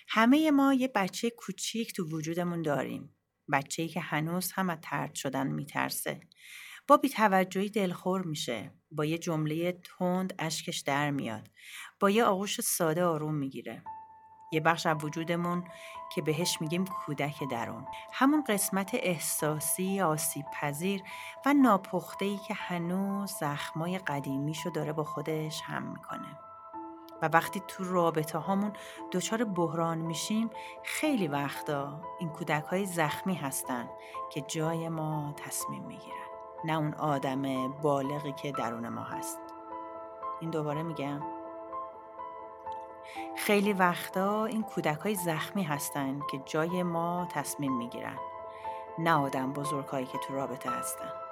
همه ما یه بچه کوچیک تو وجودمون داریم. بچه‌ای که هنوز هم از طرد شدن میترسه. با بی‌توجهی دلخور میشه. با یه جمله تند اشکش در میاد. با یه آغوش ساده آروم میگیره. یه بخش از وجودمون که بهش میگیم کودک درون. همون قسمت احساسی، آسیب پذیر و ناپخته‌ای که هنوز زخمای قدیمیشو داره با خودش هم میکنه. و وقتی تو رابطه هامون دچار بحران میشیم، خیلی وقتا این کودک های زخمی هستن که جای ما تصمیم میگیرن، نه اون آدم بالغی که درون ما هست. این دوباره میگم، خیلی وقتا این کودک های زخمی هستن که جای ما تصمیم میگیرن، نه آدم بزرگ هایی که تو رابطه هستن.